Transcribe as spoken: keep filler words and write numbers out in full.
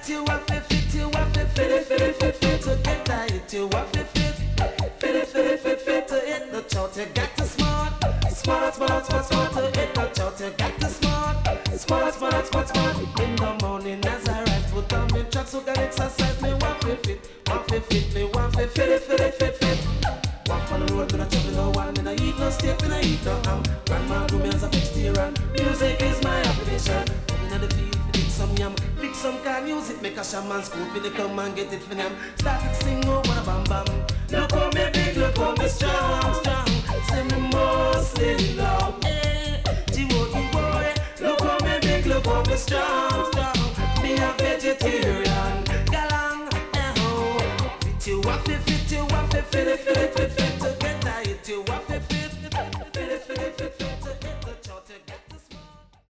tight, you have to fit, you have to fit it, fit it, fit it. To get tight, you have to fit, fit it, fit it, fit fit. To hit the chart, you got to smart, smart, smart, smart, smart. To hit the chart, you got to smart, smart, smart, smart, smart. In the morning as I rise, put on me tracks, so can exercise. Me want to fit, want to fit, me want to fit it, fit it, fit fit. Walk on the road, gonna chop no one. Me no eat no steak, me no eat no ham. Grandma do me as a vegetarian. Music is my occupation. Inna the field, pick some yam, pick some car music, make a shaman scoop in the come and get it for them. Start to sing, oh what a bam bam. Look how me big, look how me strong, strong. Say me mostly love, eh. G-O-E boy, look how me big, look how me strong, strong. Me a vegetarian, galang, eh oh. Fit you up, fit you up, fit it, fit it, fit it.